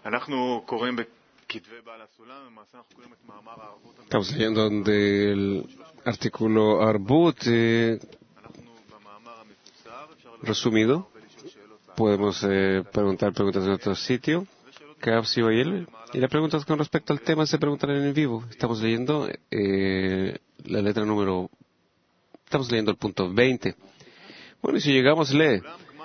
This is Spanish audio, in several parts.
Estamos leyendo del artículo Arbut resumido. Podemos preguntar preguntas en otro sitio. Y las preguntas con respecto al tema se preguntarán en vivo. Estamos leyendo la letra número... Estamos leyendo el punto 20. Bueno, y si llegamos, lee.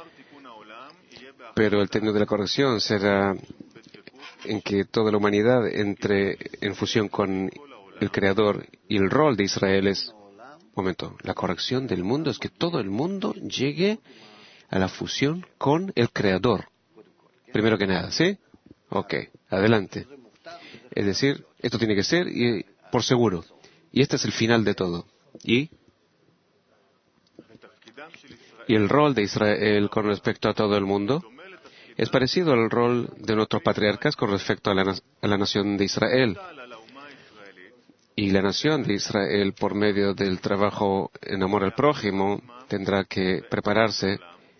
Pero el término de la corrección será en que toda la humanidad entre en fusión con el Creador, y el rol de Israel es... la corrección del mundo es que todo el mundo llegue a la fusión con el Creador. Primero que nada, ¿sí? Ok, adelante. Es decir, esto tiene que ser y por seguro. Y este es el final de todo. Y el rol de Israel con respecto a todo el mundo es parecido al rol de nuestros patriarcas con respecto a la nación de Israel. Y la nación de Israel, por medio del trabajo en amor al prójimo, tendrá que prepararse,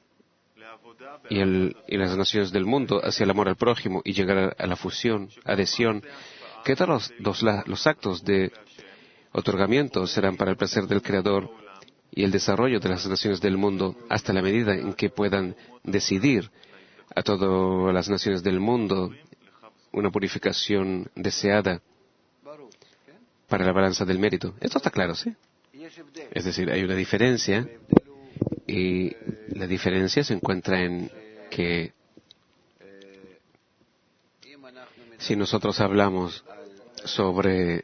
y las naciones del mundo hacia el amor al prójimo y llegar a la fusión, adhesión, que todos los actos de otorgamiento serán para el placer del Creador y el desarrollo de las naciones del mundo hasta la medida en que puedan decidir a todas las naciones del mundo una purificación deseada para la balanza del mérito. Esto está claro, ¿sí? Es decir, hay una diferencia, y la diferencia se encuentra en que si nosotros hablamos sobre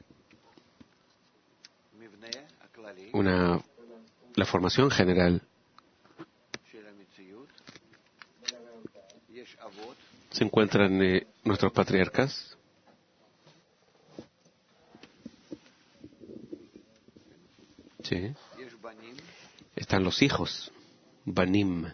la formación general, se encuentran nuestros patriarcas, ¿sí? Están los hijos, Banim.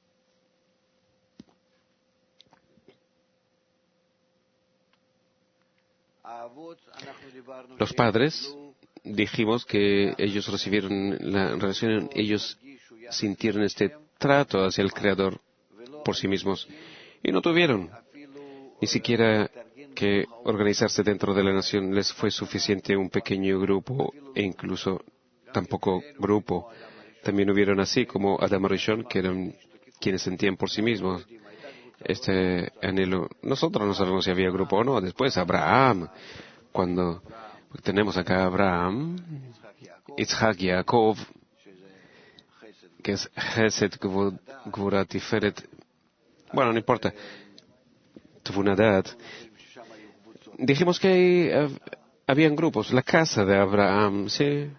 Los padres, dijimos que ellos recibieron la relación, ellos sintieron este trato hacia el Creador por sí mismos y no tuvieron ni siquiera que organizarse dentro de la nación. Les fue suficiente un pequeño grupo e incluso tampoco grupo. También hubieron así como Adam Rishon, que eran quienes sentían por sí mismos este anhelo. Nosotros no sabemos si había grupo o no. Después Abraham, cuando tenemos acá a Abraham, Yitzhak, Yaakov, que es Chesed, Gvura, Tiferet. Bueno, no importa. Tvunadat. Dijimos que habían grupos. La casa de Abraham, sí.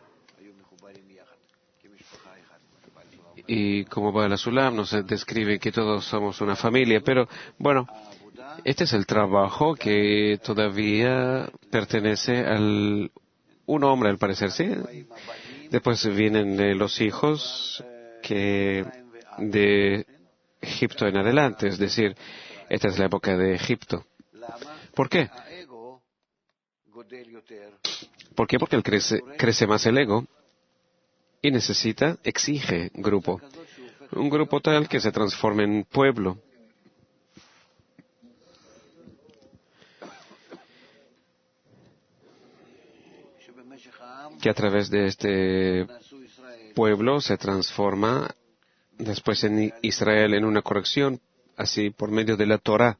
Y como va la Sulam, nos describe que todos somos una familia. Pero, bueno, este es el trabajo que todavía pertenece al un hombre, al parecer, ¿sí? Después vienen los hijos que de Egipto en adelante, es decir, esta es la época de Egipto. ¿Por qué? ¿Por qué? Porque crece más el ego y exige grupo. Un grupo tal que se transforme en pueblo. Que a través de este pueblo se transforma después en Israel en una corrección, así por medio de la Torah.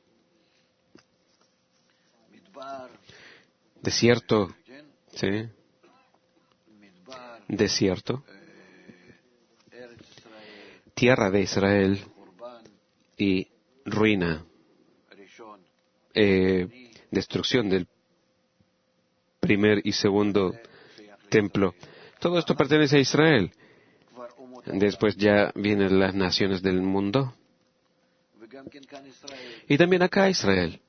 Desierto, ¿sí? Desierto. Tierra de Israel y ruina. Destrucción del primer y segundo templo. Todo esto pertenece a Israel. Después ya vienen las naciones del mundo. Y también acá Israel.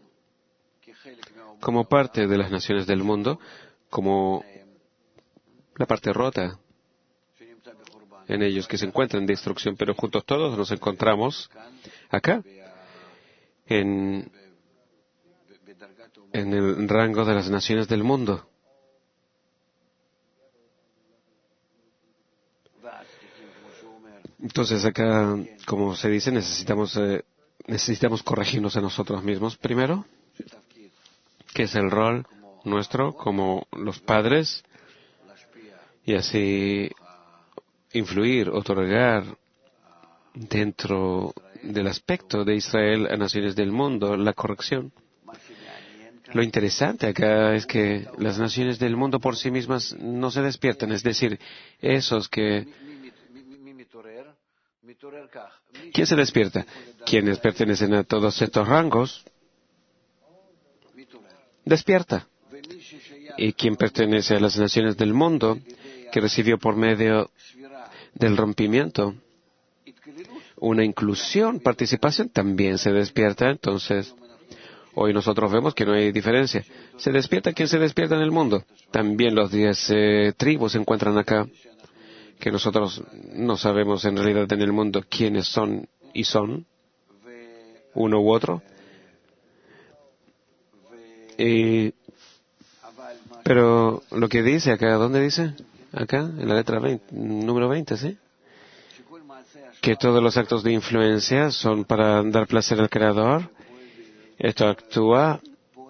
Como parte de las naciones del mundo, como la parte rota en ellos que se encuentran en destrucción, pero juntos todos nos encontramos acá, en el rango de las naciones del mundo. Entonces acá, como se dice, necesitamos necesitamos corregirnos a nosotros mismos primero, que es el rol nuestro como los padres, y así influir, otorgar dentro del aspecto de Israel a naciones del mundo la corrección. Lo interesante acá es que las naciones del mundo por sí mismas no se despiertan, es decir, esos que... ¿Quién se despierta? Quienes pertenecen a todos estos rangos, despierta. Y quien pertenece a las naciones del mundo, que recibió por medio del rompimiento una inclusión, participación, también se despierta. Entonces, hoy nosotros vemos que no hay diferencia. Se despierta quien se despierta en el mundo. También los 10 tribus se encuentran acá, que nosotros no sabemos en realidad en el mundo quiénes son y son, uno u otro. Pero lo que dice acá, ¿dónde dice? Acá, en la letra 20, número 20, ¿sí? Que todos los actos de influencia son para dar placer al Creador. Esto actúa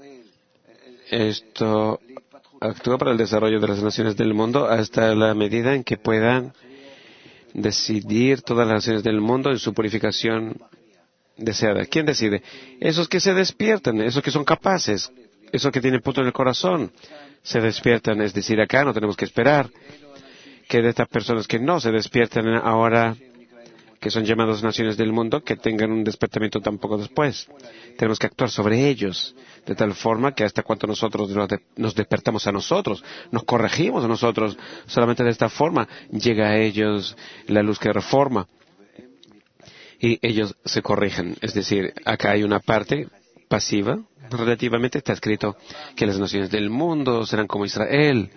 para el desarrollo de las naciones del mundo hasta la medida en que puedan decidir todas las naciones del mundo en su purificación deseada. ¿Quién decide? Esos que se despiertan, esos que son capaces, esos que tienen punto en el corazón, se despiertan. Es decir, acá no tenemos que esperar que de estas personas que no se despiertan ahora, que son llamados naciones del mundo, que tengan un despertamiento tampoco después. Tenemos que actuar sobre ellos, de tal forma que hasta cuando nosotros nos despertamos a nosotros, nos corregimos a nosotros, solamente de esta forma llega a ellos la luz que reforma. Y ellos se corrigen. Es decir, acá hay una parte pasiva. Relativamente está escrito que las naciones del mundo serán como Israel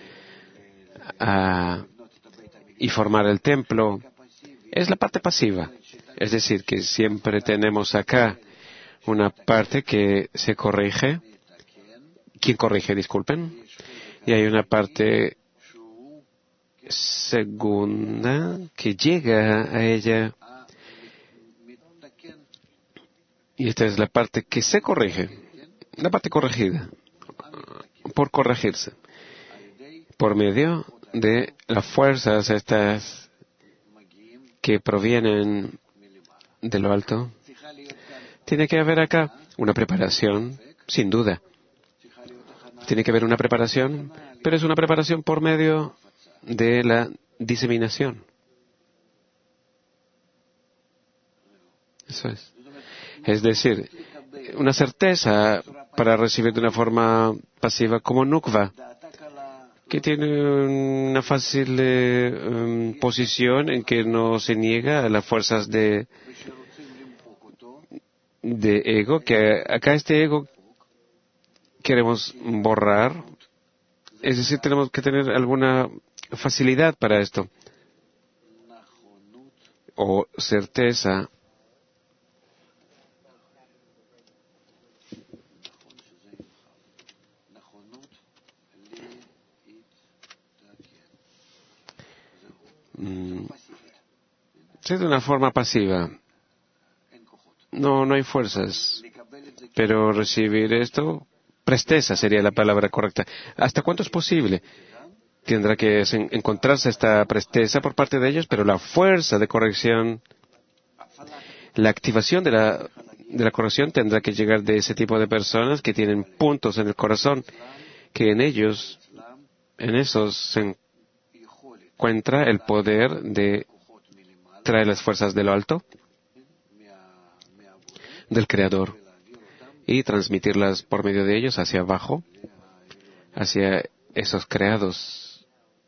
y formar el templo. Es la parte pasiva. Es decir, que siempre tenemos acá una parte que se corrige. ¿Quién corrige? Disculpen. Y hay una parte segunda que llega a ella. Y esta es la parte que se corrige. La parte corregida. Por corregirse. Por medio de las fuerzas estas que provienen de lo alto. Tiene que haber acá una preparación, sin duda. Tiene que haber una preparación, pero es una preparación por medio de la diseminación. Eso es. Es decir, una certeza para recibir de una forma pasiva como Nukva, que tiene una fácil posición en que no se niega a las fuerzas de ego, que acá este ego queremos borrar. Es decir, tenemos que tener alguna facilidad para esto. O certeza. Sí, de una forma pasiva. No hay fuerzas. Pero recibir esto, presteza sería la palabra correcta. ¿Hasta cuánto es posible? Tendrá que encontrarse esta presteza por parte de ellos, pero la fuerza de corrección, la activación de la corrección tendrá que llegar de ese tipo de personas que tienen puntos en el corazón, que en esos se encuentra el poder de traer las fuerzas de lo alto, del Creador, y transmitirlas por medio de ellos hacia abajo, hacia esos creados.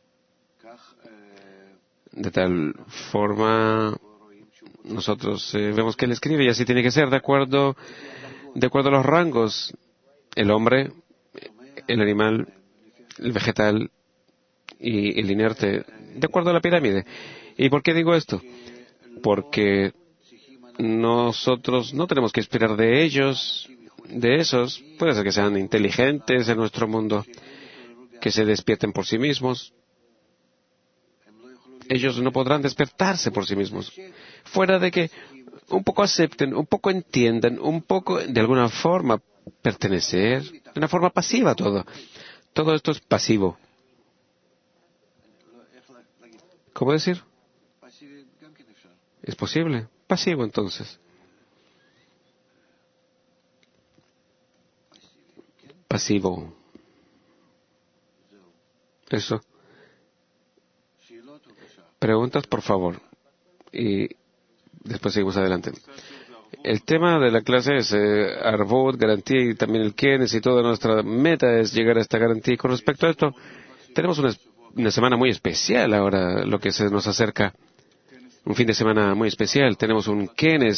De tal forma, nosotros vemos que Él escribe, y así tiene que ser, de acuerdo a los rangos. El hombre, el animal, el vegetal y el inerte, de acuerdo a la pirámide. ¿Y por qué digo esto? Porque nosotros no tenemos que esperar de ellos, de esos, puede ser que sean inteligentes en nuestro mundo, que se despierten por sí mismos. Ellos no podrán despertarse por sí mismos. Fuera de que un poco acepten, un poco entiendan, un poco de alguna forma pertenecer, de una forma pasiva todo. Todo esto es pasivo. ¿Cómo decir? ¿Es posible? Pasivo entonces. Pasivo. Eso. Preguntas, por favor. Y después seguimos adelante. El tema de la clase es Arvot, garantía y también el Kenes y toda nuestra meta es llegar a esta garantía. Y con respecto a esto, tenemos una semana muy especial ahora, lo que se nos acerca. Un fin de semana muy especial. Tenemos un Kenes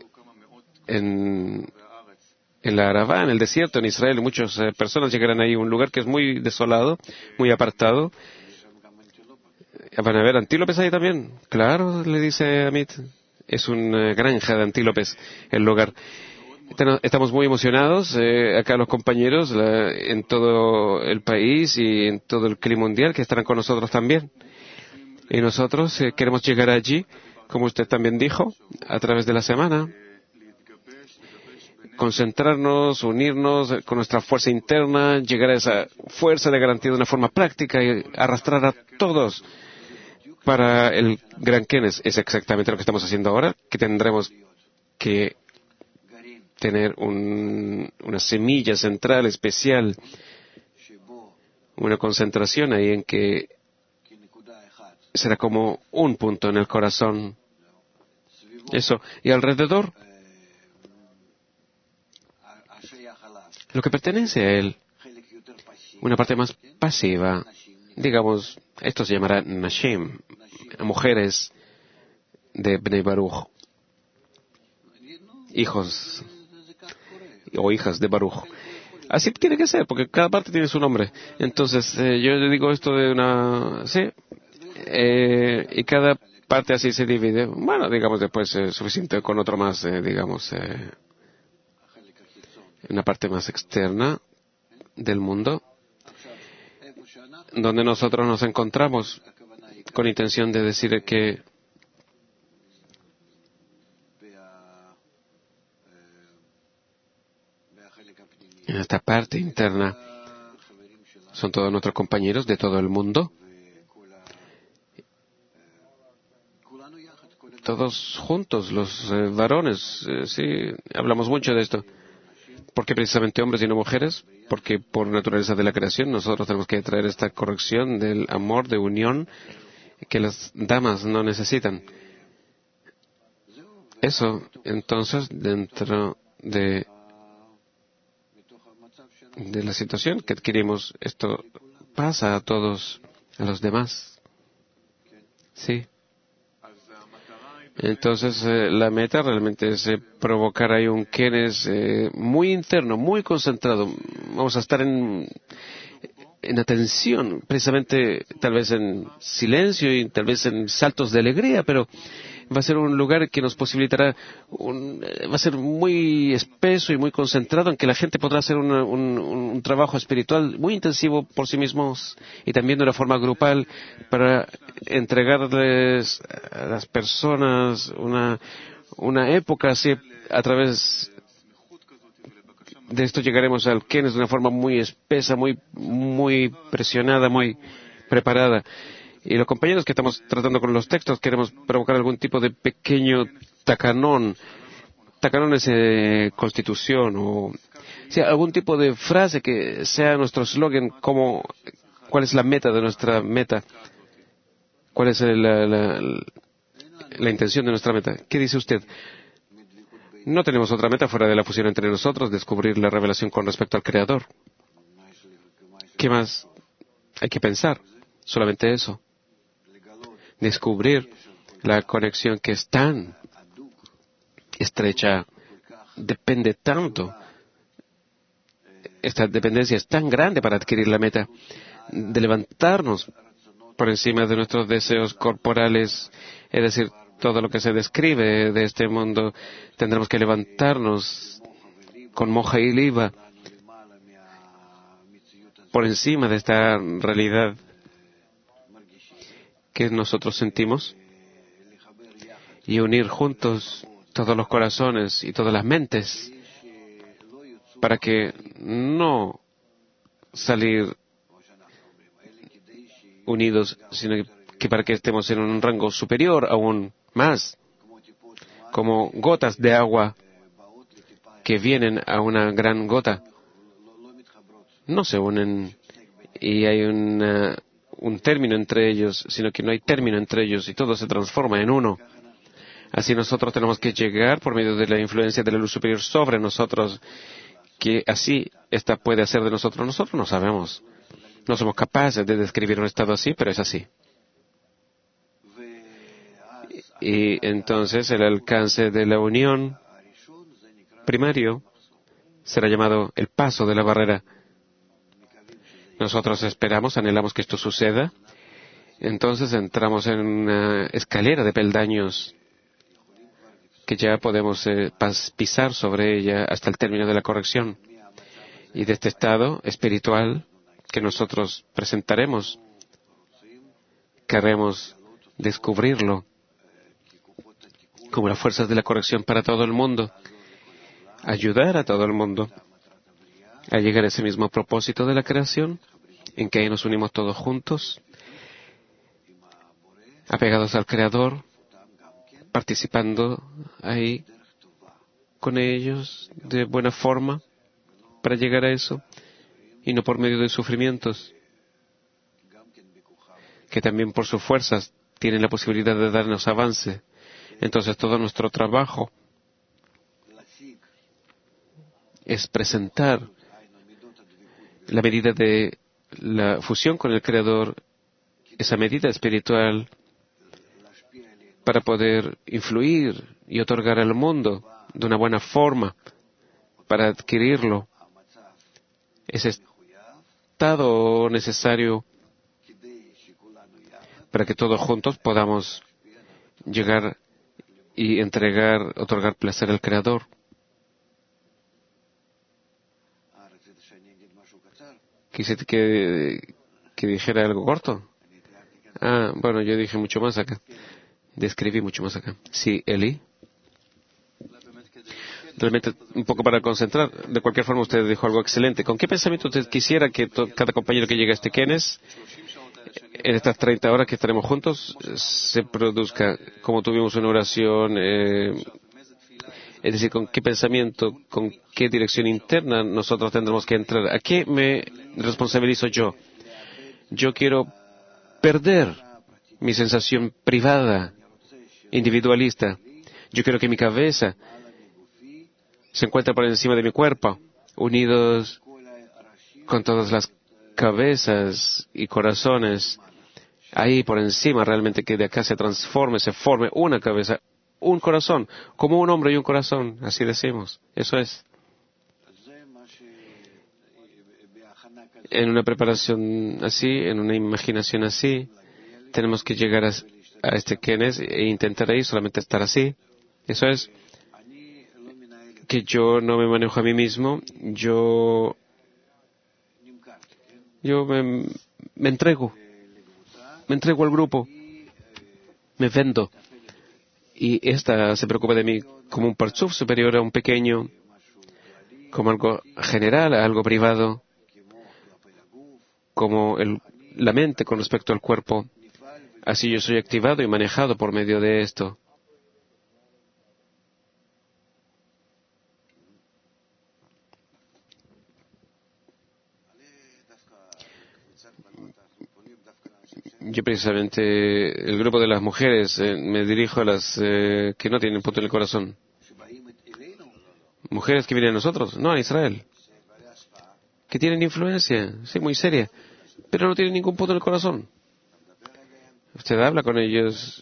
en la Arabá, en el desierto, en Israel. Muchas personas llegarán ahí, un lugar que es muy desolado, muy apartado. ¿Van a ver antílopes ahí también? Claro, le dice Amit. Es una granja de antílopes el lugar. Estamos muy emocionados, acá los compañeros en todo el país y en todo el clima mundial que estarán con nosotros también. Y nosotros queremos llegar allí, como usted también dijo, a través de la semana. Concentrarnos, unirnos con nuestra fuerza interna, llegar a esa fuerza de garantía de una forma práctica y arrastrar a todos para el Gran Kenes. Es exactamente lo que estamos haciendo ahora, que tendremos que tener una semilla central especial, una concentración ahí en que será como un punto en el corazón. Eso. Y alrededor, lo que pertenece a él, una parte más pasiva, digamos, esto se llamará Nashim, mujeres de Bnei Baruch, hijos o hijas de Baruch. Así tiene que ser, porque cada parte tiene su nombre. Entonces, yo le digo esto de sí, y cada parte así se divide. Bueno, digamos después suficiente con otro más, digamos, una parte más externa del mundo, donde nosotros nos encontramos con intención de decir que en esta parte interna son todos nuestros compañeros de todo el mundo, todos juntos, los varones, sí, hablamos mucho de esto. ¿Por qué precisamente hombres y no mujeres? Porque por naturaleza de la creación nosotros tenemos que traer esta corrección del amor, de unión, que las damas no necesitan. Eso, entonces, dentro de la situación que adquirimos, esto pasa a todos, a los demás. Sí. Entonces, la meta realmente es provocar ahí un kenes muy interno, muy concentrado. Vamos a estar en atención, precisamente tal vez en silencio y tal vez en saltos de alegría, pero va a ser un lugar que nos posibilitará, va a ser muy espeso y muy concentrado en que la gente podrá hacer un trabajo espiritual muy intensivo por sí mismos y también de una forma grupal para entregarles a las personas una época así a través de esto llegaremos al Kenes de una forma muy espesa, muy presionada, muy preparada. Y los compañeros que estamos tratando con los textos queremos provocar algún tipo de pequeño tacanón. Tacanón es constitución o sea, algún tipo de frase que sea nuestro eslogan, como cuál es la meta de nuestra meta, cuál es la intención de nuestra meta. ¿Qué dice usted? No tenemos otra meta fuera de la fusión entre nosotros, descubrir la revelación con respecto al Creador. ¿Qué más hay que pensar? Solamente eso. Descubrir la conexión que es tan estrecha, depende tanto. Esta dependencia es tan grande para adquirir la meta de levantarnos por encima de nuestros deseos corporales, es decir, todo lo que se describe de este mundo. Tendremos que levantarnos con moja y liba por encima de esta realidad que nosotros sentimos y unir juntos todos los corazones y todas las mentes, para que no salir unidos, sino que para que estemos en un rango superior aún más, como gotas de agua que vienen a una gran gota. No se unen y hay un término entre ellos, sino que no hay término entre ellos y todo se transforma en uno. Así nosotros tenemos que llegar por medio de la influencia de la luz superior sobre nosotros, que así esta puede hacer de nosotros. Nosotros no sabemos. No somos capaces de describir un estado así, pero es así. Y entonces el alcance de la unión primario será llamado el paso de la barrera. Nosotros esperamos, anhelamos que esto suceda. Entonces entramos en una escalera de peldaños que ya podemos pisar sobre ella hasta el término de la corrección. Y de este estado espiritual que nosotros presentaremos, queremos descubrirlo como las fuerzas de la corrección para todo el mundo, ayudar a todo el mundo a llegar a ese mismo propósito de la creación, en que ahí nos unimos todos juntos, apegados al Creador, participando ahí con ellos de buena forma para llegar a eso, y no por medio de sufrimientos, que también por sus fuerzas tienen la posibilidad de darnos avance. Entonces todo nuestro trabajo es presentar la medida de la fusión con el Creador, esa medida espiritual, para poder influir y otorgar al mundo de una buena forma, para adquirirlo, ese estado necesario para que todos juntos podamos llegar y otorgar placer al Creador. ¿Quisiste que dijera algo corto? Bueno, yo dije mucho más acá. Describí mucho más acá. Sí, Eli. Realmente, un poco para concentrar. De cualquier forma, usted dijo algo excelente. ¿Con qué pensamiento usted quisiera que cada compañero que llegue a este Kenes, en estas 30 horas que estaremos juntos, se produzca como tuvimos una oración? Es decir, ¿con qué pensamiento, con qué dirección interna nosotros tendremos que entrar? ¿A qué me responsabilizo yo? Yo quiero perder mi sensación privada, individualista. Yo quiero que mi cabeza se encuentre por encima de mi cuerpo, unidos con todas las cabezas y corazones, ahí por encima, realmente que de acá se transforme, se forme una cabeza, un corazón, como un hombre y un corazón, así decimos. Eso es. En una preparación así, en una imaginación así, tenemos que llegar a este Kenes e intentar ahí solamente estar así. Eso es. Que yo no me manejo a mí mismo, yo me entrego al grupo, me vendo. Y esta se preocupa de mí como un parchuf superior a un pequeño, como algo general, a algo privado, como la mente con respecto al cuerpo. Así yo soy activado y manejado por medio de esto. Yo precisamente, el grupo de las mujeres, me dirijo a las que no tienen punto en el corazón. Mujeres que vienen a nosotros, no a Israel. Que tienen influencia, sí, muy seria, pero no tienen ningún punto en el corazón. Usted habla con ellos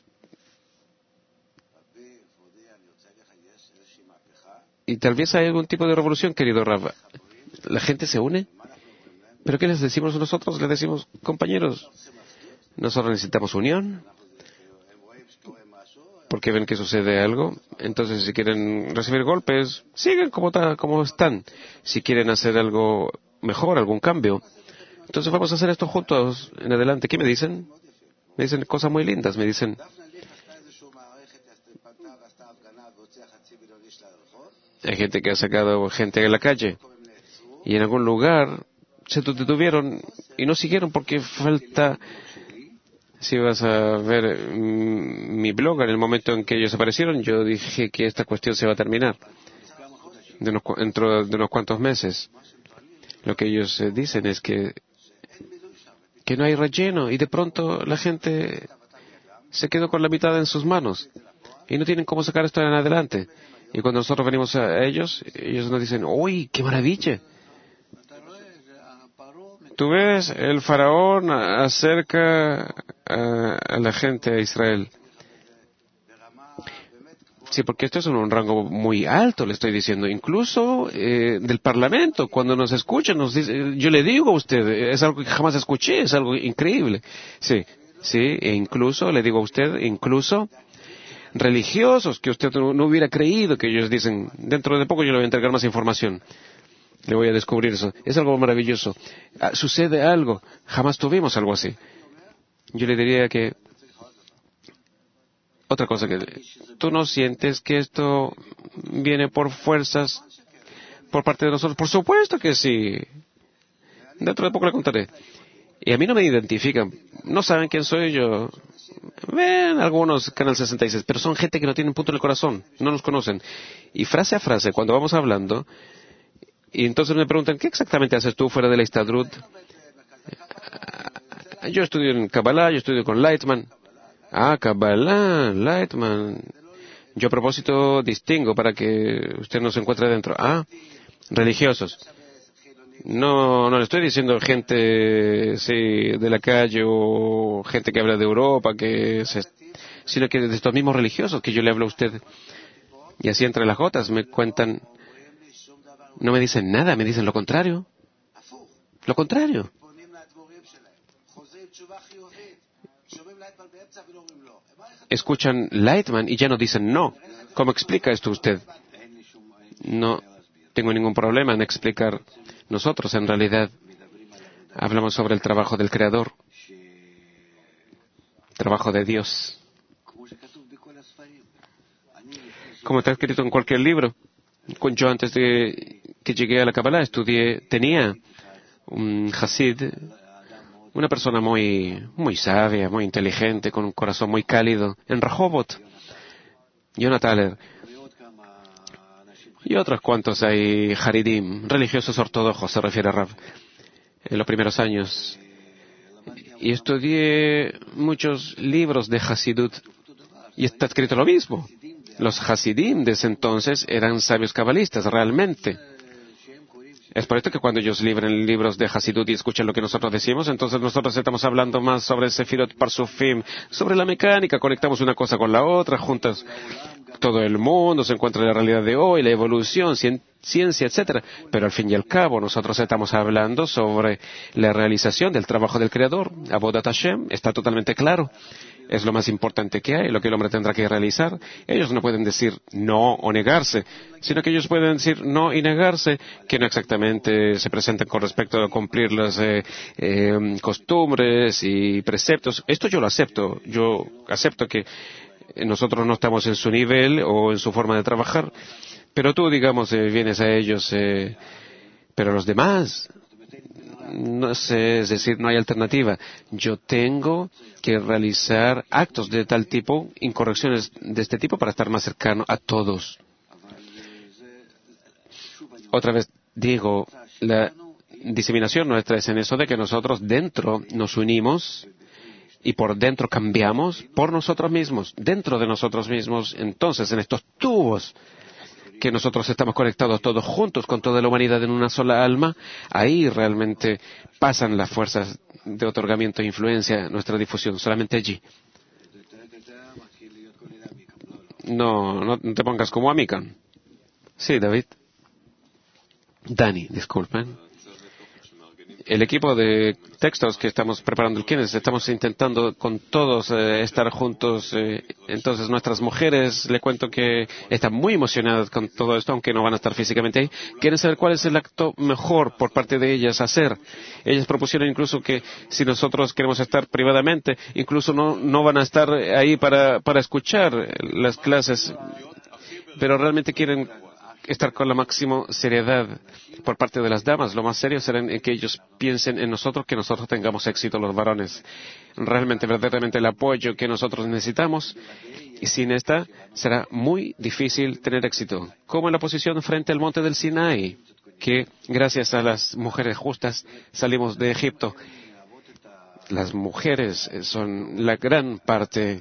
y tal vez hay algún tipo de revolución, querido Rav. La gente se une, pero ¿qué les decimos nosotros? Les decimos, compañeros, nosotros necesitamos unión, porque ven que sucede algo. Entonces, si quieren recibir golpes, sigan como están. Si quieren hacer algo mejor, algún cambio, entonces vamos a hacer esto juntos en adelante. ¿Qué me dicen? Me dicen cosas muy lindas. Me dicen, Hay gente que ha sacado gente de la calle. Y en algún lugar se detuvieron y no siguieron porque falta... Si vas a ver mi blog, en el momento en que ellos aparecieron, yo dije que esta cuestión se va a terminar dentro de unos cuantos meses. Lo que ellos dicen es que no hay relleno y de pronto la gente se quedó con la mitad en sus manos y no tienen cómo sacar esto en adelante. Y cuando nosotros venimos a ellos nos dicen, ¡uy, qué maravilla! Tú ves, el faraón acerca a la gente de Israel. Sí, porque esto es un rango muy alto, le estoy diciendo. Incluso del Parlamento, cuando nos escuchan, nos dice, yo le digo a usted, es algo que jamás escuché, es algo increíble. Sí, e incluso, le digo a usted, incluso religiosos que usted no hubiera creído, que ellos dicen, dentro de poco yo le voy a entregar más información. Le voy a descubrir eso. Es algo maravilloso. Sucede algo. Jamás tuvimos algo así. Yo le diría que... Otra cosa que... ¿Tú no sientes que esto viene por fuerzas por parte de nosotros? Por supuesto que sí. Dentro de poco le contaré. Y a mí no me identifican. No saben quién soy yo. Ven algunos Canal 66, pero son gente que no tienen punto en el corazón. No nos conocen. Y frase a frase, cuando vamos hablando... Y entonces me preguntan, ¿qué exactamente haces tú fuera de la Histadrut? Yo estudio en Kabbalah, yo estudio con Lightman. Kabbalah, Lightman. Yo a propósito distingo para que usted no se encuentre dentro. Religiosos. No le estoy diciendo gente de la calle o gente que habla de Europa, sino que de estos mismos religiosos que yo le hablo a usted. Y así entre las gotas me cuentan... No me dicen nada, me dicen lo contrario. Lo contrario. Escuchan Lightman y ya no dicen no. ¿Cómo explica esto usted? No tengo ningún problema en explicar. Nosotros, en realidad, hablamos sobre el trabajo del Creador, trabajo de Dios. Como está escrito en cualquier libro. Yo antes de que llegué a la Kabbalah tenía un Hasid, una persona muy sabia, muy inteligente, con un corazón muy cálido, en Rehovot, Yonah Thaler, y otros cuantos hay Haridim, religiosos ortodoxos, se refiere a Rav, en los primeros años. Y estudié muchos libros de Hasidut, y está escrito lo mismo. Los Hasidim de ese entonces eran sabios cabalistas, realmente. Es por esto que cuando ellos libren libros de Hasidut y escuchan lo que nosotros decimos, entonces nosotros estamos hablando más sobre Sefirot Parsufim, sobre la mecánica, conectamos una cosa con la otra, juntas todo el mundo se encuentra en la realidad de hoy, la evolución, ciencia, etcétera. Pero al fin y al cabo, nosotros estamos hablando sobre la realización del trabajo del Creador. Avodat Hashem está totalmente claro. Es lo más importante que hay, lo que el hombre tendrá que realizar. Ellos no pueden decir no o negarse, sino que ellos pueden decir no y negarse, que no exactamente se presenten con respecto a cumplir las costumbres y preceptos. Esto yo lo acepto. Yo acepto que nosotros no estamos en su nivel o en su forma de trabajar, pero tú, digamos, vienes a ellos, pero los demás... No sé, es decir, no hay alternativa. Yo tengo que realizar actos de tal tipo, incorrecciones de este tipo, para estar más cercano a todos. Otra vez digo, la diseminación nuestra es en eso de que nosotros dentro nos unimos y por dentro cambiamos por nosotros mismos, dentro de nosotros mismos. Entonces, en estos tubos que nosotros estamos conectados todos juntos con toda la humanidad en una sola alma, ahí realmente pasan las fuerzas de otorgamiento e influencia, nuestra difusión, solamente allí. No te pongas como Amikan. Sí, David. Dani, disculpen. El equipo de textos que estamos preparando el Kines, estamos intentando con todos estar juntos. Entonces nuestras mujeres, le cuento que están muy emocionadas con todo esto, aunque no van a estar físicamente ahí. Quieren saber cuál es el acto mejor por parte de ellas hacer. Ellas propusieron incluso que si nosotros queremos estar privadamente, incluso no van a estar ahí para escuchar las clases, pero realmente quieren estar con la máxima seriedad por parte de las damas. Lo más serio será en que ellos piensen en nosotros, que nosotros tengamos éxito, los varones. Realmente, verdaderamente el apoyo que nosotros necesitamos. Y sin esta, será muy difícil tener éxito. Como en la posición frente al monte del Sinaí, que gracias a las mujeres justas salimos de Egipto. Las mujeres son la gran parte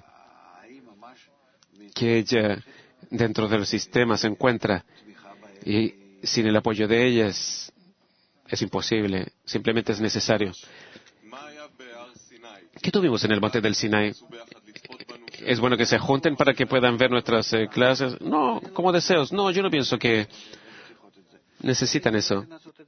que ella dentro del sistema se encuentra, y sin el apoyo de ellas es imposible, simplemente es necesario. ¿Qué tuvimos en el monte del Sinaí? ¿Es bueno que se junten para que puedan ver nuestras clases? No, como deseos. No, yo no pienso que necesitan eso.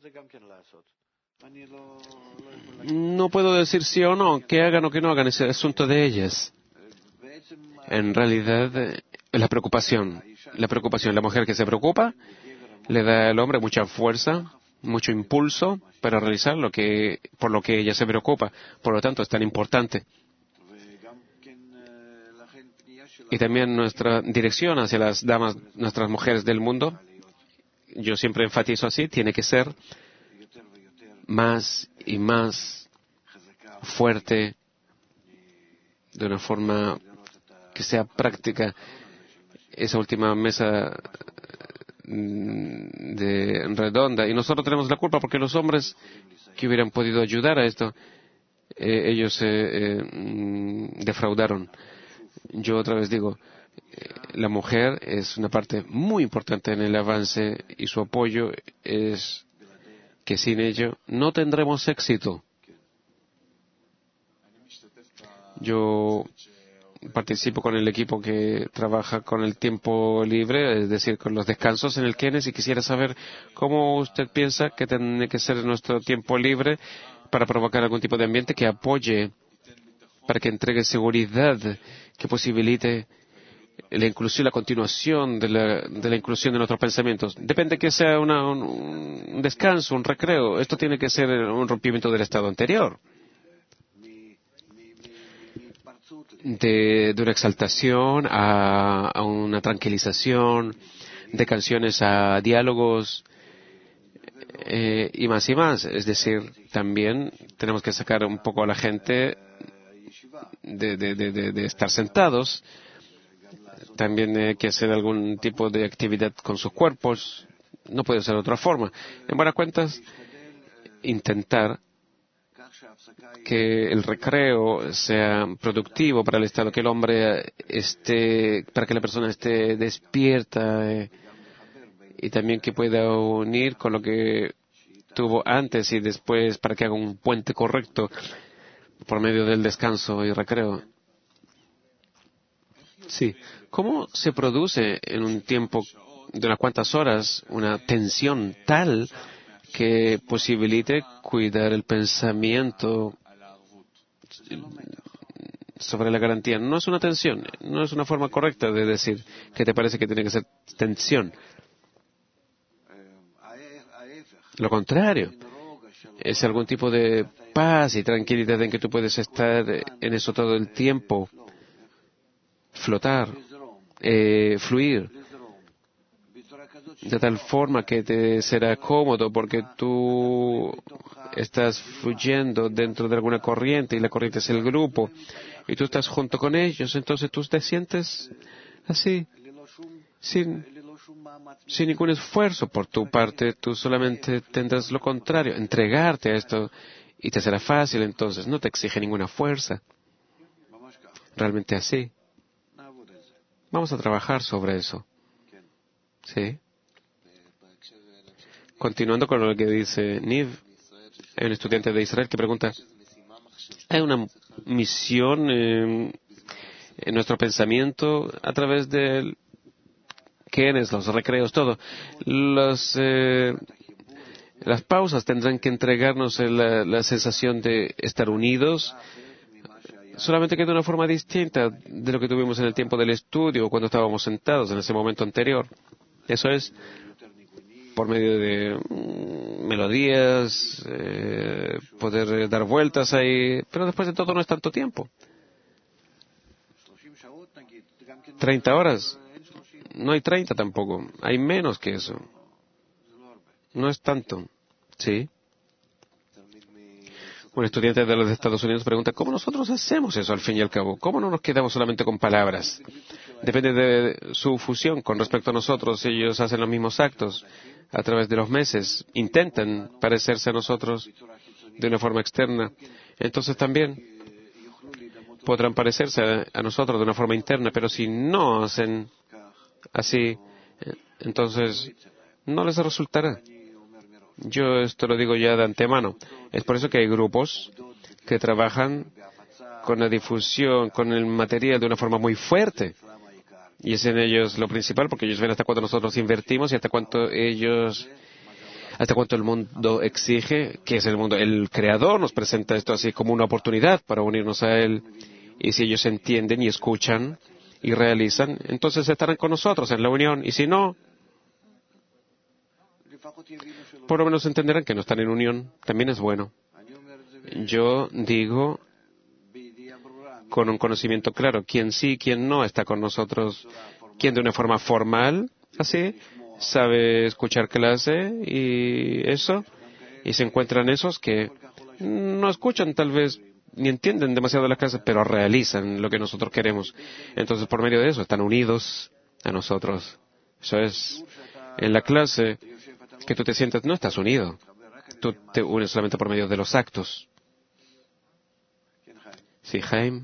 No puedo decir sí o no, que hagan o que no hagan, es asunto de ellas. En realidad, la preocupación, la mujer que se preocupa, le da al hombre mucha fuerza, mucho impulso para realizar por lo que ella se preocupa. Por lo tanto, es tan importante. Y también nuestra dirección hacia las damas, nuestras mujeres del mundo, yo siempre enfatizo así, tiene que ser más y más fuerte, de una forma que sea práctica. Esa última mesa redonda, y nosotros tenemos la culpa porque los hombres que hubieran podido ayudar a esto, ellos defraudaron. Yo otra vez digo, la mujer es una parte muy importante en el avance, y su apoyo es que sin ello no tendremos éxito. Yo participo con el equipo que trabaja con el tiempo libre, es decir, con los descansos en el Kenneth, y quisiera saber cómo usted piensa que tiene que ser nuestro tiempo libre para provocar algún tipo de ambiente que apoye, para que entregue seguridad, que posibilite la inclusión, la continuación de la inclusión de nuestros pensamientos. Depende que sea un descanso, un recreo. Esto tiene que ser un rompimiento del estado anterior. De una exaltación a una tranquilización, de canciones a diálogos, y más y más. Es decir, también tenemos que sacar un poco a la gente de estar sentados. También hay que hacer algún tipo de actividad con sus cuerpos. No puede ser de otra forma. En buenas cuentas, intentar que el recreo sea productivo para el Estado, que el hombre para que la persona esté despierta, y también que pueda unir con lo que tuvo antes y después, para que haga un puente correcto por medio del descanso y recreo. Sí. ¿Cómo se produce en un tiempo de unas cuantas horas una tensión tal que posibilite cuidar el pensamiento sobre la garantía? No es una tensión, no es una forma correcta de decir que te parece que tiene que ser tensión. Lo contrario, es algún tipo de paz y tranquilidad en que tú puedes estar en eso todo el tiempo, flotar, fluir, de tal forma que te será cómodo porque tú estás fluyendo dentro de alguna corriente, y la corriente es el grupo, y tú estás junto con ellos. Entonces tú te sientes así, sin ningún esfuerzo por tu parte. Tú solamente tendrás lo contrario, entregarte a esto, y te será fácil. Entonces no te exige ninguna fuerza. Realmente así. Vamos a trabajar sobre eso. ¿Sí? Continuando con lo que dice Niv, hay un estudiante de Israel que pregunta, ¿hay una misión en nuestro pensamiento a través del Kenneth, los recreos, todo? Las pausas tendrán que entregarnos la sensación de estar unidos, solamente que de una forma distinta de lo que tuvimos en el tiempo del estudio, cuando estábamos sentados en ese momento anterior. Eso es por medio de melodías, poder dar vueltas ahí, pero después de todo no es tanto tiempo. 30 horas. No hay 30 tampoco. Hay menos que eso. No es tanto. ¿Sí? Un estudiante de los Estados Unidos pregunta, ¿cómo nosotros hacemos eso al fin y al cabo? ¿Cómo no nos quedamos solamente con palabras? Depende de su fusión con respecto a nosotros. Ellos hacen los mismos actos a través de los meses. Intentan parecerse a nosotros de una forma externa. Entonces también podrán parecerse a nosotros de una forma interna, pero si no hacen así, entonces no les resultará. Yo esto lo digo ya de antemano. Es por eso que hay grupos que trabajan con la difusión, con el material de una forma muy fuerte. Y es en ellos lo principal, porque ellos ven hasta cuánto nosotros invertimos y hasta cuánto el mundo exige, que es el mundo. El Creador nos presenta esto así como una oportunidad para unirnos a Él. Y si ellos entienden y escuchan y realizan, entonces estarán con nosotros en la unión. Y si no, por lo menos entenderán que no están en unión. También es bueno. Yo digo con un conocimiento claro quién sí, quién no está con nosotros, quién de una forma formal, así, sabe escuchar clase y eso, y se encuentran esos que no escuchan tal vez ni entienden demasiado de la clase, pero realizan lo que nosotros queremos. Entonces, por medio de eso, están unidos a nosotros. Eso es, en la clase que tú te sientas, no estás unido. Tú te unes solamente por medio de los actos. Sí, Jaime.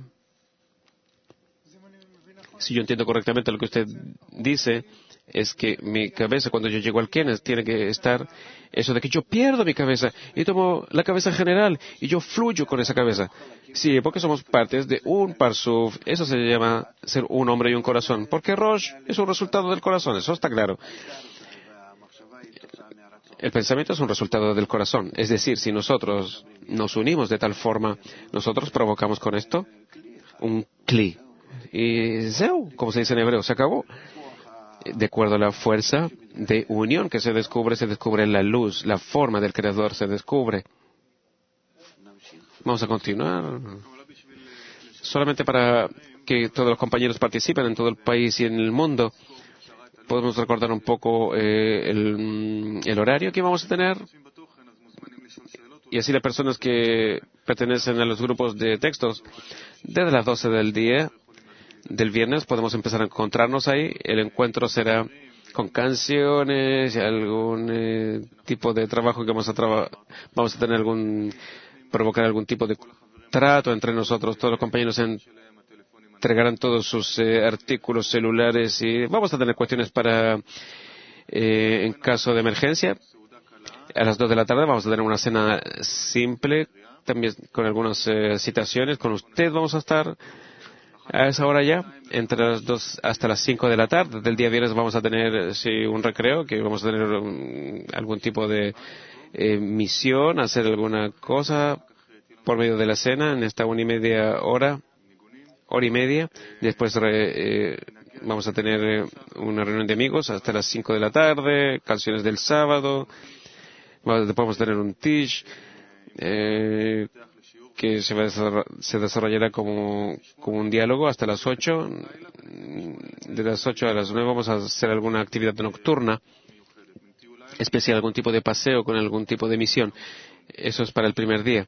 Si yo entiendo correctamente lo que usted dice, es que mi cabeza, cuando yo llego al Kenes, tiene que estar eso de que yo pierdo mi cabeza y tomo la cabeza general y yo fluyo con esa cabeza. Sí, porque somos partes de un Parsuf. Eso se llama ser un hombre y un corazón. Porque Rosh es un resultado del corazón, eso está claro. El pensamiento es un resultado del corazón. Es decir, si nosotros nos unimos de tal forma, nosotros provocamos con esto un kli. Y zeu, como se dice en hebreo, se acabó. De acuerdo a la fuerza de unión que se descubre la luz, la forma del Creador se descubre. Vamos a continuar. Solamente para que todos los compañeros participen en todo el país y en el mundo, podemos recordar un poco el horario que vamos a tener. Y así las personas que pertenecen a los grupos de textos, desde las 12 del día del viernes podemos empezar a encontrarnos ahí. El encuentro será con canciones y algún tipo de trabajo que vamos a tener provocar algún tipo de trato entre nosotros. Todos los compañeros entregarán todos sus artículos celulares y vamos a tener cuestiones para, en caso de emergencia. A las 2 de la tarde vamos a tener una cena simple, también con algunas citaciones. Con usted vamos a estar a esa hora ya, entre las 2 hasta las 5 de la tarde. Del día viernes vamos a tener un recreo, que vamos a tener algún tipo de misión, hacer alguna cosa por medio de la cena en esta hora y media. Después vamos a tener una reunión de amigos hasta las 5 de la tarde, canciones del sábado. Después vamos a tener un tish que se desarrollará como un diálogo hasta las 8. De las 8 a las 9 vamos a hacer alguna actividad nocturna especial, algún tipo de paseo con algún tipo de misión. Eso es para el primer día.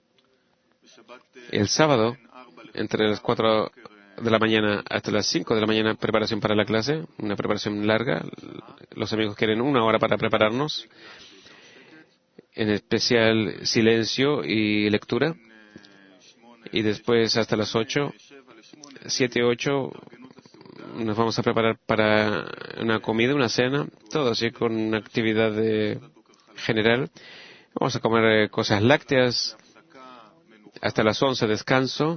El sábado, entre las 4 de la mañana hasta las 5 de la mañana, preparación para la clase, una preparación larga. Los amigos quieren 1 hora para prepararnos, en especial silencio y lectura. Y después hasta las 7, 8, nos vamos a preparar para una comida, una cena, todo así con una actividad general. Vamos a comer cosas lácteas. Hasta las 11 descanso.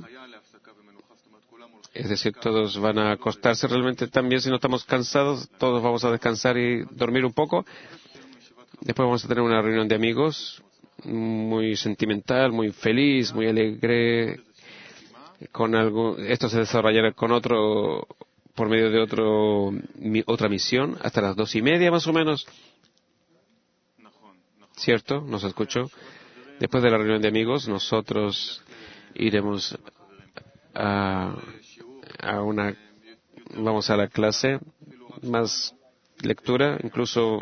Es decir, todos van a acostarse realmente también. Si no estamos cansados, todos vamos a descansar y dormir un poco. Después vamos a tener una reunión de amigos muy sentimental, muy feliz, muy alegre. Esto se desarrollará por medio de otra misión, hasta las 2:30 más o menos. ¿Cierto? ¿Nos escuchó? Después de la reunión de amigos, nosotros iremos vamos a la clase más lectura, incluso,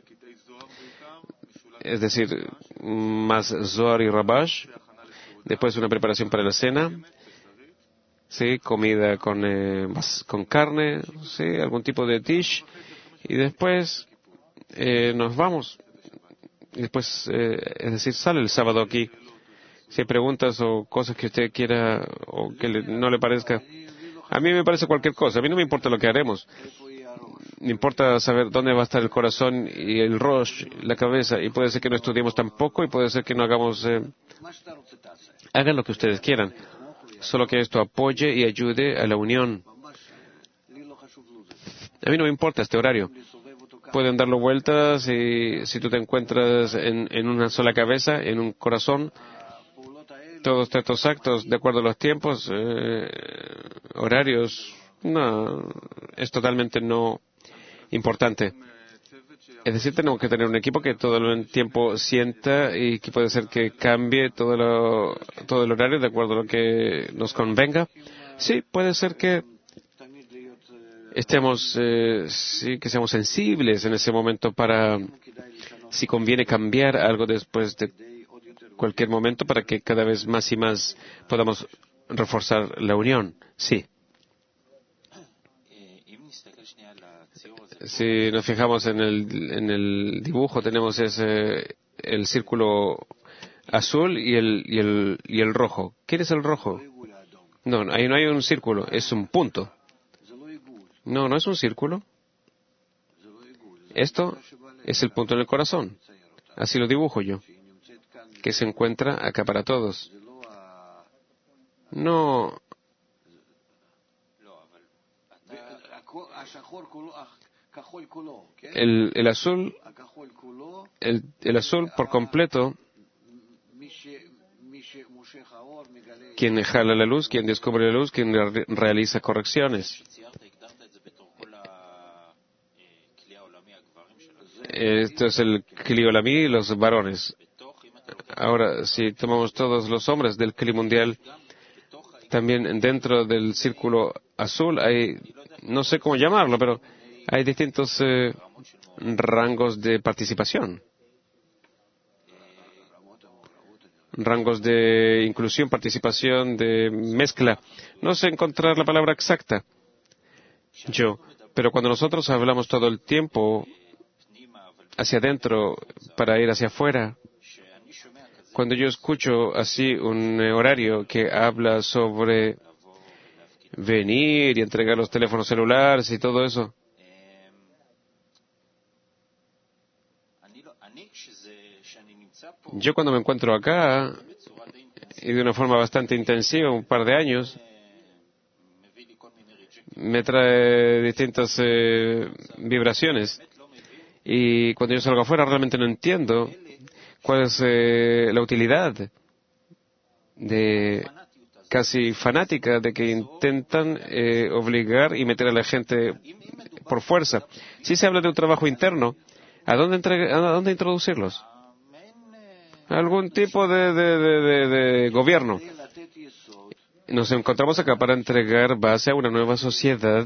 es decir, más Zohar y Rabash. Después una preparación para la cena, sí, comida con carne, sí, algún tipo de dish, y después nos vamos. Y después, es decir, sale el sábado aquí. Si hay preguntas o cosas que usted quiera o que no le parezca, a mí me parece cualquier cosa. A mí no me importa lo que haremos. Me importa saber dónde va a estar el corazón y el rosh, la cabeza. Y puede ser que no estudiemos tampoco y puede ser que no hagamos. Hagan lo que ustedes quieran. Solo que esto apoye y ayude a la unión. A mí no me importa este horario. Pueden darlo vueltas y si tú te encuentras en una sola cabeza, en un corazón, todos estos actos, de acuerdo a los tiempos, horarios, no, es totalmente no importante. Es decir, tenemos que tener un equipo que todo el tiempo sienta y que puede ser que cambie todo el horario de acuerdo a lo que nos convenga. Sí, puede ser que estemos, sí, que seamos sensibles en ese momento para, si conviene cambiar algo después de cualquier momento para que cada vez más y más podamos reforzar la unión. Sí. Si nos fijamos en el dibujo, tenemos el círculo azul y el rojo. ¿Quién es el rojo? No, ahí no hay un círculo, es un punto. No, no es un círculo. Esto es el punto en el corazón. Así lo dibujo yo. Que se encuentra acá para todos. No. El azul, el azul por completo, quien jala la luz, quien descubre la luz, quien realiza correcciones. Esto es el Kli Olamí y los varones. Ahora, si tomamos todos los hombres del Kli mundial, también dentro del círculo azul hay, no sé cómo llamarlo, pero hay distintos rangos de participación. Rangos de inclusión, participación, de mezcla. No sé encontrar la palabra exacta. Pero cuando nosotros hablamos todo el tiempo hacia adentro para ir hacia afuera, cuando yo escucho así un horario que habla sobre venir y entregar los teléfonos celulares y todo eso, yo cuando me encuentro acá, y de una forma bastante intensiva, un par de años, me trae distintas vibraciones. Y cuando yo salgo afuera realmente no entiendo cuál es la utilidad de casi fanática de que intentan obligar y meter a la gente por fuerza. Si se habla de un trabajo interno, ¿a dónde introducirlos? Algún tipo de gobierno. Nos encontramos acá para entregar base a una nueva sociedad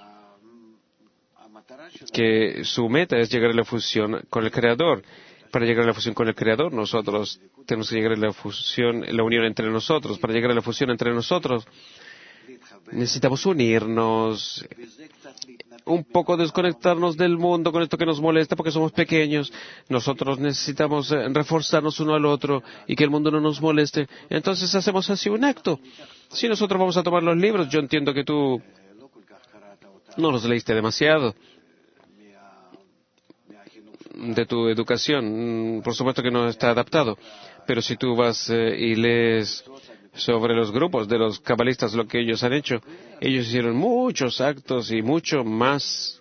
que su meta es llegar a la fusión con el Creador. Para llegar a la fusión con el Creador, nosotros tenemos que llegar a la fusión, la unión entre nosotros. Para llegar a la fusión entre nosotros, necesitamos unirnos, un poco desconectarnos del mundo con esto que nos molesta porque somos pequeños. Nosotros necesitamos reforzarnos uno al otro y que el mundo no nos moleste. Entonces hacemos así un acto. Si nosotros vamos a tomar los libros, yo entiendo que tú no los leíste demasiado de tu educación. Por supuesto que no está adaptado. Pero si tú vas y lees sobre los grupos de los cabalistas, lo que ellos han hecho, ellos hicieron muchos actos y mucho más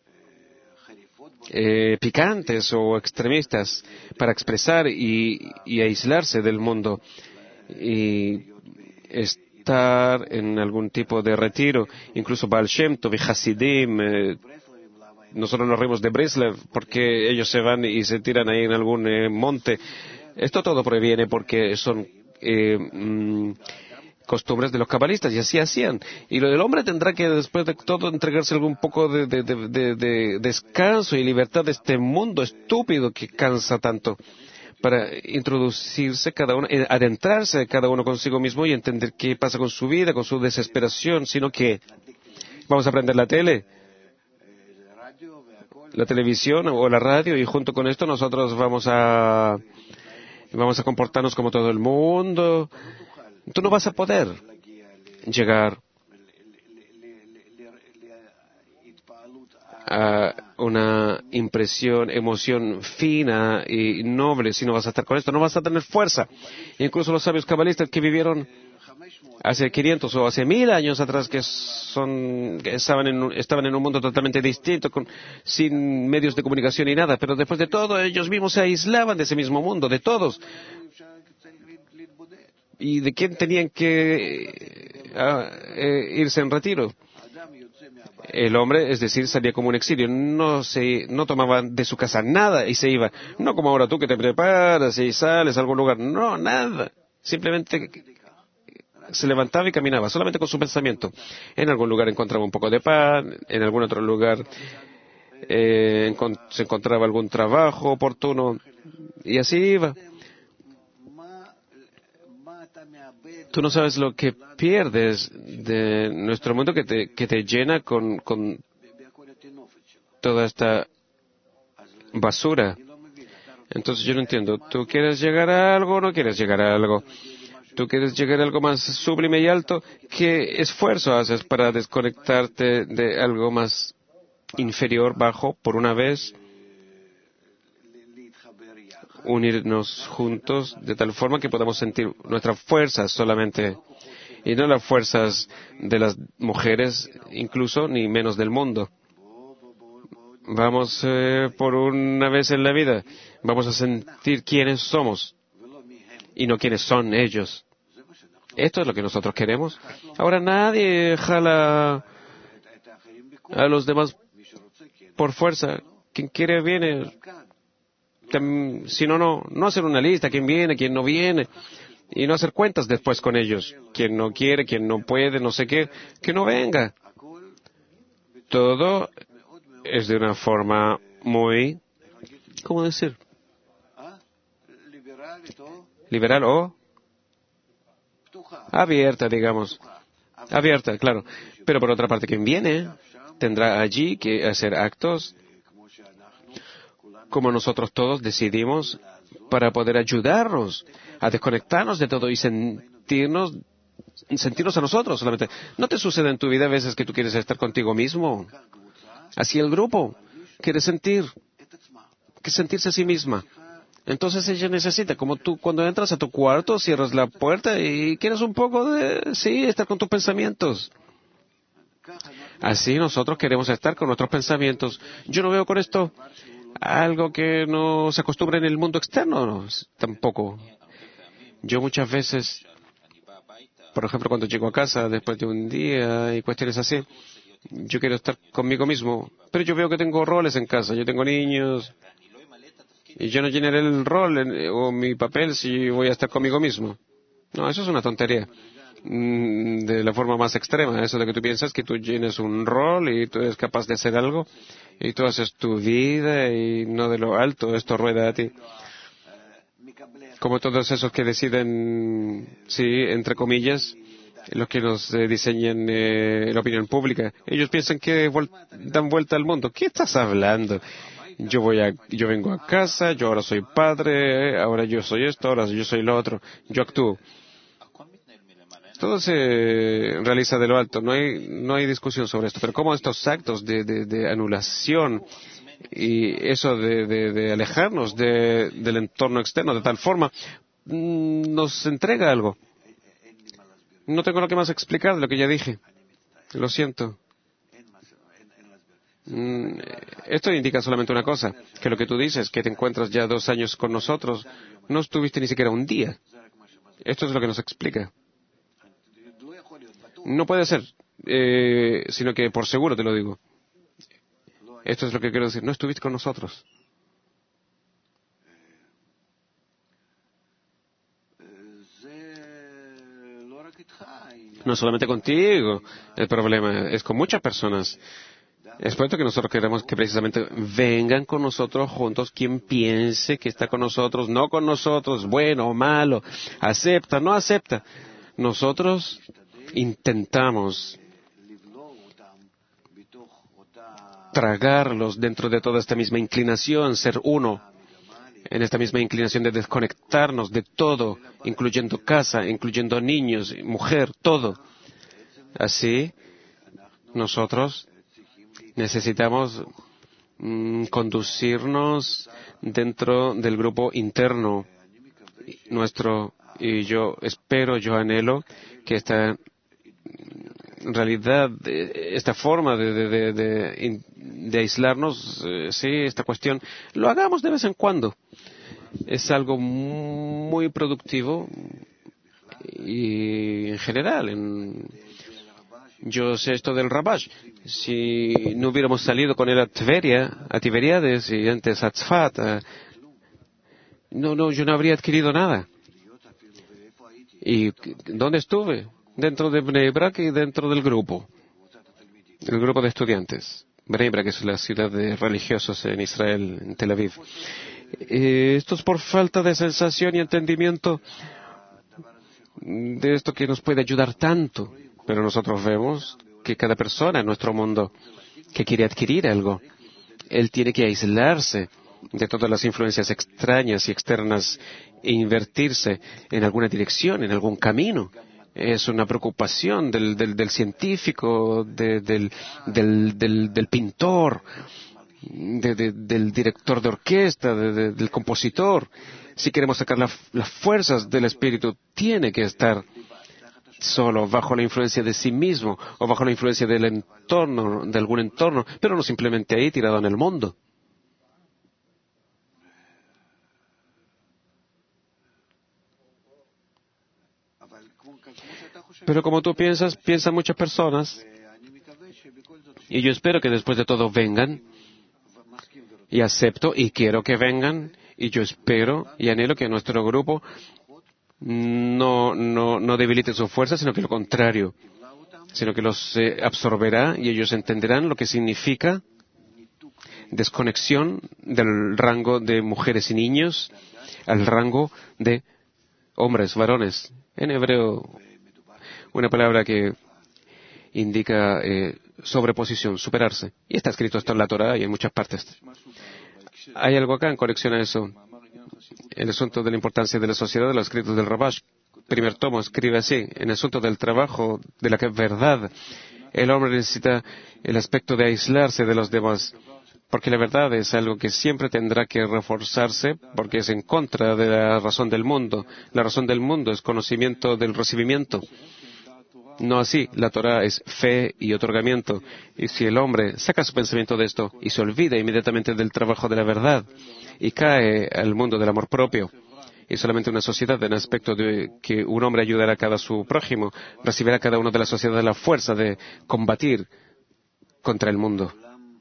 picantes o extremistas para expresar y aislarse del mundo y estar en algún tipo de retiro. Incluso Baal Shem Tov y Hasidim, nosotros nos reímos de Breslev porque ellos se van y se tiran ahí en algún monte. Esto todo proviene porque son costumbres de los cabalistas, y así hacían. Y el hombre tendrá que, después de todo, entregarse algún poco de descanso y libertad de este mundo estúpido que cansa tanto, para introducirse cada uno, adentrarse cada uno consigo mismo y entender qué pasa con su vida, con su desesperación, sino que vamos a prender la tele, la televisión o la radio, y junto con esto nosotros vamos a comportarnos como todo el mundo. Tú no vas a poder llegar a una impresión, emoción fina y noble si no vas a estar con esto. No vas a tener fuerza. Incluso los sabios cabalistas que vivieron hace 500 o hace 1000 años atrás, que estaban en un mundo totalmente distinto, sin medios de comunicación y nada, pero después de todo ellos mismos se aislaban de ese mismo mundo, de todos. ¿Y de quién tenían que irse en retiro? El hombre, es decir, salía como un exilio, no tomaba de su casa nada y se iba. No como ahora tú que te preparas y sales a algún lugar. No, nada. Simplemente se levantaba y caminaba, solamente con su pensamiento. En algún lugar encontraba un poco de pan, en algún otro lugar se encontraba algún trabajo oportuno, y así iba. Tú no sabes lo que pierdes de nuestro mundo, que te llena con toda esta basura. Entonces yo no entiendo. ¿Tú quieres llegar a algo o no quieres llegar a algo? ¿Tú quieres llegar a algo más sublime y alto? ¿Qué esfuerzo haces para desconectarte de algo más inferior, bajo, por una vez? Unirnos juntos de tal forma que podamos sentir nuestras fuerzas solamente, y no las fuerzas de las mujeres, incluso, ni menos del mundo. Vamos por una vez en la vida, vamos a sentir quiénes somos y no quiénes son ellos. Esto es lo que nosotros queremos. Ahora nadie jala a los demás por fuerza. Quien quiere viene. Si no hacer una lista, quién viene, quién no viene, y no hacer cuentas después con ellos. Quien no quiere, quien no puede, no sé qué, que no venga. Todo es de una forma muy, ¿cómo decir? Liberal o abierta, digamos. Abierta, claro. Pero por otra parte, quien viene tendrá allí que hacer actos como nosotros todos decidimos, para poder ayudarnos a desconectarnos de todo y sentirnos a nosotros solamente. ¿No te sucede en tu vida a veces que tú quieres estar contigo mismo? Así el grupo quiere sentirse a sí misma. Entonces ella necesita, como tú cuando entras a tu cuarto, cierras la puerta y quieres un poco estar con tus pensamientos. Así nosotros queremos estar con nuestros pensamientos. Yo no veo con esto algo que no se acostumbra en el mundo externo, no, tampoco. Yo muchas veces, por ejemplo, cuando llego a casa después de un día y cuestiones así, yo quiero estar conmigo mismo, pero yo veo que tengo roles en casa, yo tengo niños, y yo no llenaré el rol o mi papel si voy a estar conmigo mismo. No, eso es una tontería. De la forma más extrema, eso de que tú piensas que tú llenes un rol y tú eres capaz de hacer algo y tú haces tu vida y no de lo alto, esto rueda a ti. Como todos esos que deciden, sí, entre comillas, los que nos diseñan la opinión pública. Ellos piensan que dan vuelta al mundo. ¿Qué estás hablando? Yo vengo a casa, yo ahora soy padre, ahora yo soy esto, ahora yo soy lo otro, yo actúo. Todo se realiza de lo alto, no hay discusión sobre esto, pero cómo estos actos de anulación y eso de alejarnos del entorno externo de tal forma nos entrega algo. No tengo lo que más explicar de lo que ya dije. Lo siento. Esto indica solamente una cosa, que lo que tú dices, que te encuentras ya 2 años con nosotros, no estuviste ni siquiera un día. Esto es lo que nos explica. No puede ser, sino que por seguro te lo digo. Esto es lo que quiero decir. No estuviste con nosotros. No solamente contigo el problema, es con muchas personas. Es por esto que nosotros queremos que precisamente vengan con nosotros juntos quien piense que está con nosotros, no con nosotros, bueno o malo, acepta, no acepta. Nosotros intentamos tragarlos dentro de toda esta misma inclinación, ser uno, en esta misma inclinación de desconectarnos de todo, incluyendo casa, incluyendo niños, mujer, todo. Así, nosotros necesitamos conducirnos dentro del grupo interno nuestro, y yo espero, yo anhelo que esta realidad, esta forma de aislarnos, sí, esta cuestión, lo hagamos de vez en cuando. Es algo muy productivo y en general, yo sé esto del Rabash. Si no hubiéramos salido con él a Tiberíades y antes a Tzfat, yo no habría adquirido nada. ¿Y dónde estuve? Dentro de Bnei Brak y dentro del grupo. El grupo de estudiantes. Bnei Brak es la ciudad de religiosos en Israel, en Tel Aviv. Esto es por falta de sensación y entendimiento de esto que nos puede ayudar tanto. Pero nosotros vemos que cada persona en nuestro mundo que quiere adquirir algo, él tiene que aislarse de todas las influencias extrañas y externas e invertirse en alguna dirección, en algún camino. Es una preocupación del científico, del pintor, del director de orquesta, del compositor. Si queremos sacar las fuerzas del espíritu, tiene que estar solo bajo la influencia de sí mismo o bajo la influencia del entorno, de algún entorno, pero no simplemente ahí tirado en el mundo. Pero como tú piensas, piensan muchas personas. Y yo espero que después de todo vengan. Y acepto y quiero que vengan. Y yo espero y anhelo que nuestro grupo no debilite su fuerza, sino que lo contrario. Sino que los absorberá y ellos entenderán lo que significa desconexión del rango de mujeres y niños al rango de hombres, varones. En hebreo, una palabra que indica sobreposición, superarse. Y está escrito esto en la Torah y en muchas partes. Hay algo acá en conexión a eso. El asunto de la importancia de la sociedad, de los escritos del Rabash. Primer tomo escribe así, en el asunto del trabajo, de la verdad. El hombre necesita el aspecto de aislarse de los demás, porque la verdad es algo que siempre tendrá que reforzarse, porque es en contra de la razón del mundo. La razón del mundo es conocimiento del recibimiento. No así, la Torah es fe y otorgamiento. Y si el hombre saca su pensamiento de esto y se olvida inmediatamente del trabajo de la verdad y cae al mundo del amor propio, y solamente una sociedad en el aspecto de que un hombre ayudará a cada su prójimo, recibirá cada uno de la sociedad la fuerza de combatir contra el mundo.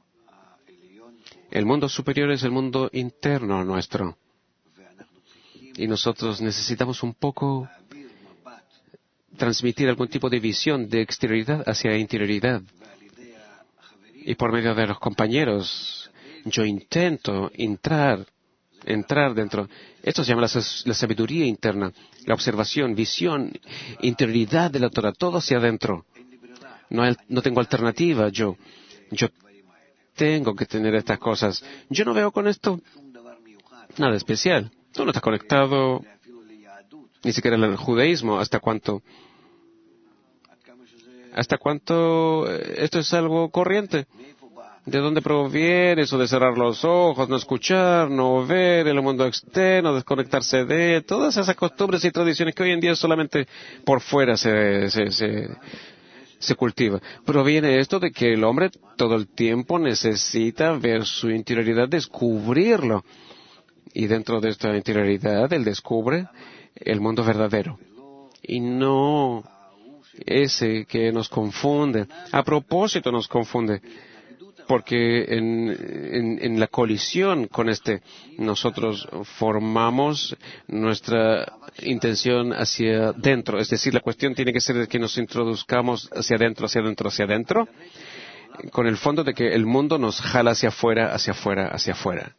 El mundo superior es el mundo interno nuestro. Y nosotros necesitamos un poco transmitir algún tipo de visión de exterioridad hacia interioridad. Y por medio de los compañeros, yo intento entrar dentro. Esto se llama la sabiduría interna, la observación, visión, interioridad de la Torah, todo hacia adentro. No tengo alternativa, yo tengo que tener estas cosas. Yo no veo con esto nada especial. Tú no estás conectado ni siquiera al judaísmo. ¿Hasta cuánto esto es algo corriente? ¿De dónde proviene eso de cerrar los ojos, no escuchar, no ver el mundo externo, desconectarse de todas esas costumbres y tradiciones que hoy en día solamente por fuera se cultiva? Proviene esto de que el hombre todo el tiempo necesita ver su interioridad, descubrirlo. Y dentro de esta interioridad, él descubre el mundo verdadero. Y no ese que nos confunde. A propósito nos confunde. porque en la colisión con nosotros formamos nuestra intención hacia dentro. Es decir, la cuestión tiene que ser de que nos introduzcamos hacia adentro, hacia adentro, hacia adentro, con el fondo de que el mundo nos jala hacia afuera, hacia afuera, hacia afuera.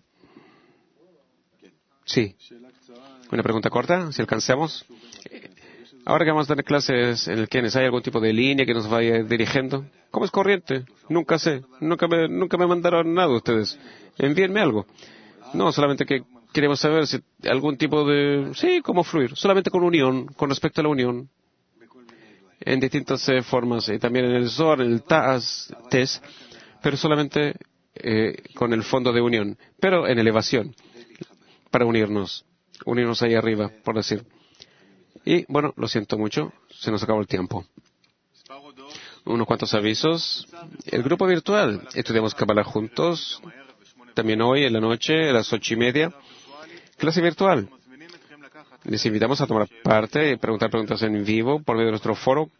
Sí. Una pregunta corta, si alcanzamos. Ahora que vamos a tener clases en el Kenneth, ¿hay algún tipo de línea que nos vaya dirigiendo? ¿Cómo es corriente? Nunca sé. Nunca me mandaron nada ustedes. Envíenme algo. No, solamente que queremos saber si algún tipo de... Sí, cómo fluir. Solamente con unión, con respecto a la unión. En distintas formas. Y también en el Zohar, en el Tes, pero solamente con el fondo de unión. Pero en elevación. Para unirnos ahí arriba, por decir. Y, bueno, lo siento mucho, se nos acabó el tiempo. Unos cuantos avisos. El grupo virtual, estudiamos Kabbalah juntos, también hoy en la noche, a las 8:30. Clase virtual. Les invitamos a tomar parte y preguntar preguntas en vivo por medio de nuestro foro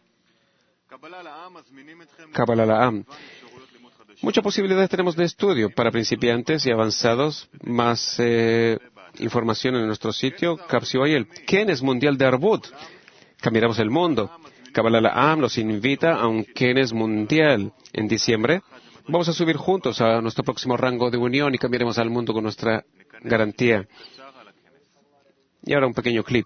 Kabbalah La'am. Muchas posibilidades tenemos de estudio para principiantes y avanzados, más información en nuestro sitio, Capsioyel. Kenes Mundial de Arbut. Cambiaremos el mundo. Kabbalah La'am los invita a un Kenes Mundial en diciembre. Vamos a subir juntos a nuestro próximo rango de unión y cambiaremos al mundo con nuestra garantía. Y ahora un pequeño clip.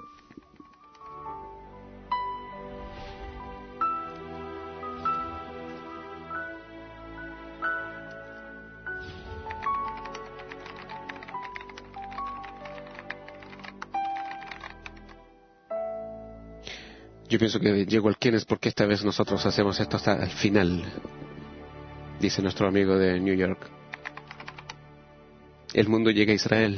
Yo pienso que llegó el Kenneth porque esta vez nosotros hacemos esto hasta el final, dice nuestro amigo de New York. El mundo llega a Israel.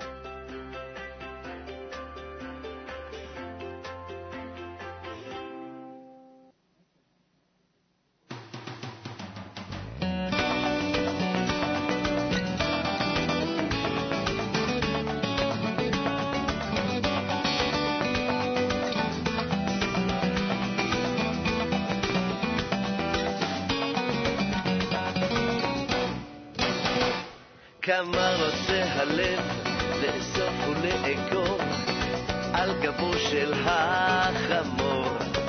כמה רוצה הלב לאסוף ולאגור על גבו של החמור.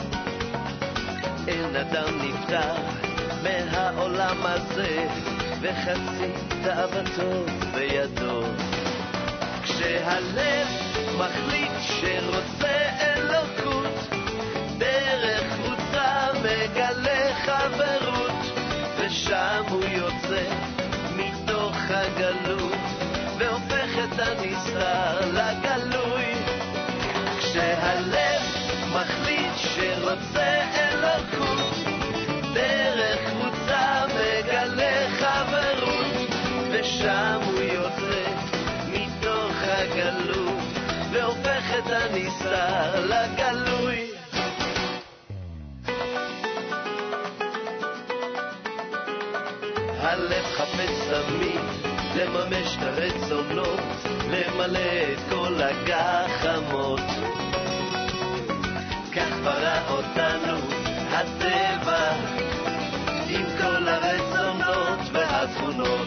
אין אדם נפטר מהעולם הזה וחצי תאוותו בידו. כשהלב מחליט שרוצה אלוקות דרך קבוצה מגלה חברות ושם הוא יוצא מתוך הגלות והופך את הנסתר לגלוי. כשהלב מחליט שרוצה אלוקות דרך קבוצה מגלה חברות ושם הוא יוצא מתוך הגלות והופך את הנסתר לגלוי. הלב חפץ תמיד לממש את הרצונות, למלא את כל הגחמות. כך ברא אותנו הטבע עם כל הרצונות והתכונות.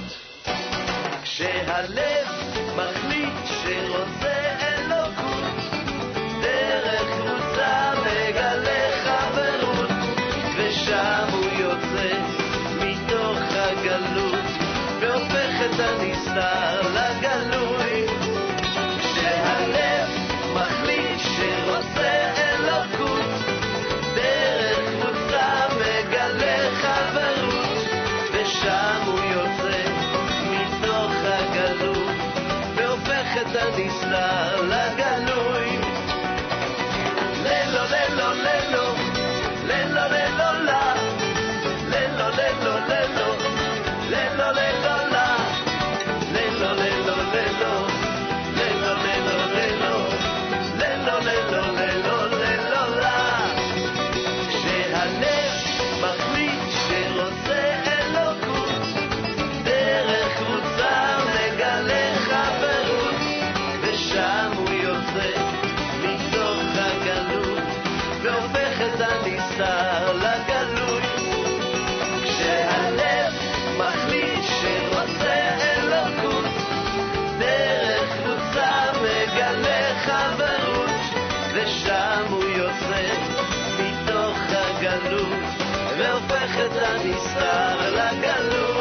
כשהלב מחליט שרוצה אלוקות דרך קבוצה מגלה חברות ושם הוא יוצא מתוך הגלות והופך את הנסתר לגלוי. כשהלב מחליט שרוצה אלוקות דרך קבוצה מגלה חברות ושם הוא יוצא מתוך הגלות והופך את הנסתר לגלוי. ללו ללו ללו ללו ללו לה ללו ללו ללו ללו ללו לה ללו ללו ללו ללו ללו ללו ללו ללו ללו ללו לה. כשהלב מחליט שרוצה אלוקות דרך קבוצה מגלה חברות ושם הוא יוצא מתוך הגלות והופך את הנסתר לגלוי. כשהלב מחליט לחברות, ושם הוא יוצא מתוך הגלות, והופך את הנסתר לגלות.